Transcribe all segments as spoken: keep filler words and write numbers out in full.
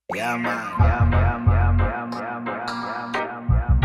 Yeah, man. Yeah, man. Yeah, man. Yeah, man. Yeah, man. Yeah, man.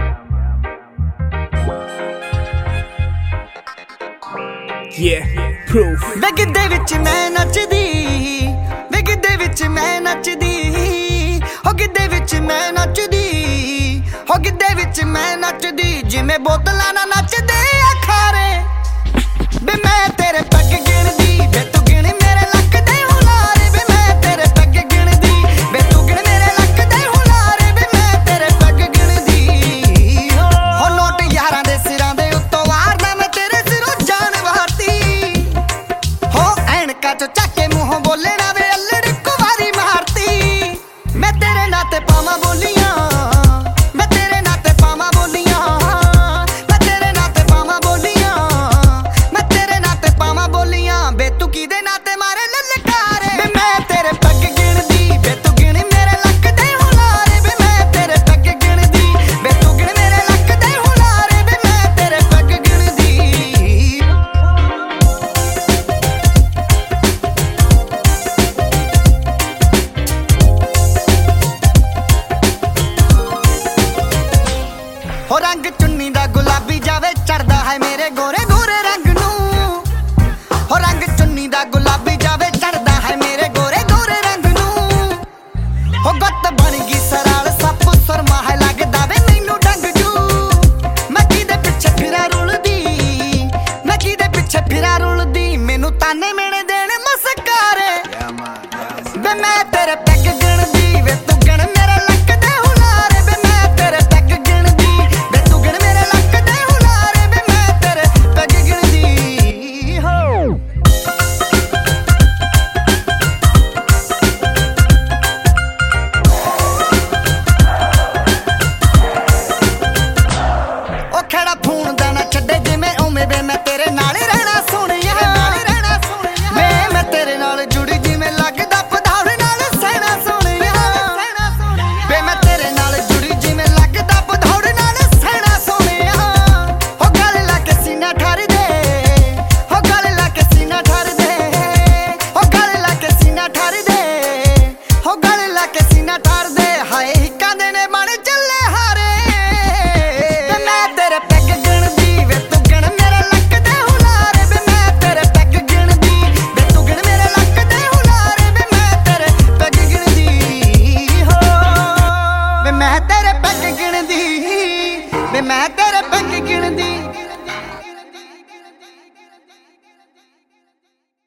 Yeah, proof. ਵੇ ਗਿੱਧੇ ਵਿੱਚ ਮੈਂ ਨੱਚਦੀ, ਵੇ ਗਿੱਧੇ ਵਿੱਚ ਮੈਂ ਨੱਚਦੀ, ਹੋ ਗਿੱਧੇ ਵਿੱਚ ਮੈਂ ਨੱਚਦੀ, ਹੋ ਗਿੱਧੇ ਵਿੱਚ ਮੈਂ ਨੱਚਦੀ, ਜਿਵੇਂ ਬੋਤਲਾਂ ਨਾਲ ਨੱਚਦੇ ਆ ਖਾਰੇ। ਵੇ ਮੈਂ ਤੇਰੇ ਪੱਗ ਗਿਣਦੀ, ਵੇ ਤੂੰ ਗਿਣ ਮੇਰੇ ਲੱਕ ਦੇ ਹੁਲਾਰੇ। ਵੇ ਮੈਂ ਤੇਰੇ ਪੱਗ ਗਿਣਦੀ, ਵੇ ਤੂੰ ਗਿਣ ਮੇਰੇ ਲੱਕ ਦੇ ਹੁਲਾਰੇ। ਵੇ ਮੈਂ ਤੇਰੇ ਪੱਗ ਗਿਣਦੀ, ਹੋ ਨੋਟ ਯਾਰਾਂ ਦੇ ਸਿਰਾਂ ਦੇ ਉੱਤੋਂ ਵਾਰਨਾ ਮੈਂ ਤੇਰੇ ਸਿਰੋਂ ਜਾਨ ਵਾਰਤੀ। ਹੋ ਐਨਕਾਂ ਚੋਂ ਚੱਕ ਕੇ ਮੂੰਹੋਂ ਬੋਲੇ ਨਾ ਵੇ ਅੱਲੜ ਇੱਕੋ ਵਾਰੀ ਮਾਰਤੀ। ਮੈਂ ਤੇਰੇ ਨਾਂ ਤੇ ਪਾਵਾਂ ਬੋਲੀਆਂ, ਮੈਂ ਤੇਰੇ ਨਾਂ ਤੇ ਪਾਵਾਂ ਬੋਲੀਆਂ, ਮੈਂ ਤੇਰੇ ਨਾਂ ਤੇ ਪਾਵਾਂ ਬੋਲੀਆਂ, ਮੈਂ ਤੇਰੇ ਨਾਂ ਤੇ ਪਾਵਾਂ ਬੋਲੀਆਂ। ਵੇ ਤੂੰ ਕਿਹਦੇ ਨਾਂ ਤੇ ਮਾਰੇ ਲਲਕਾਰੇ। ਵੇ ਮੈਂ ਤੇਰੇ ਪੱਗ ਗਿਣਦੀ, ਵੇ ਤੂੰ ਗਿਣ ਮੇਰੇ ਲੱਕ ਦੇ ਹੁਲਾਰੇ। ਵੇ ਮੈਂ ਤੇਰੇ ਪੱਗ ਗਿਣਦੀ, ਵੇ ਤੂੰ ਗਿਣ ਮੇਰੇ ਲੱਕ ਦੇ ਹੁਲਾਰੇ। ਵੇ ਮੈਂ ਤੇਰੇ ਪੱਗ ਗਿਣਦੀ। ਹੋ ਰੰਗ ਚੁੰਨੀ ਦਾ ਗੁਲਾਬੀ ਜਾਵੇ ਚੜਦਾ ਹੈ ਮੇਰੇ ਗੋਰੇ ਗੋਰੇ ਰੰਗ ਨੂੰ। ਹੋ ਰੰਗ ਚੁੰਨੀ ਦਾ ਗੁਲਾਬੀ ਜਾਵੇ ਚੜਦਾ ਹੈ ਮੇਰੇ ਗੋਰੇ ਗੋਰੇ ਰੰਗ ਨੂੰ। ਹੋ ਗੱਤ ਬਣ ਗਈ ਸਰਾਲ ਸੱਪ ਸੁਰਮਾ ਹੈ ਲੱਗਦਾ ਵੇ ਮੈਨੂੰ ਡੰਗ ਜੂ। ਮੈਂ ਕਿਹਦੇ ਪਿੱਛੇ ਫਿਰਾਂ ਰੁਲਦੀ, ਮੈਂ ਕਿਹਦੇ ਪਿੱਛੇ ਫਿਰਾਂ ਰੁਲਦੀ, ਮੈਨੂੰ ਤਾਨੇ ਮੇਣੇ ਦੇਣ ਮਸਕਾਰੇ। Yeah, man. Yeah, man. ਵੇ ਮੈਂ ਤੇਰੇ ਪੈਗ ਗਿਣਦੀ, ਵੇ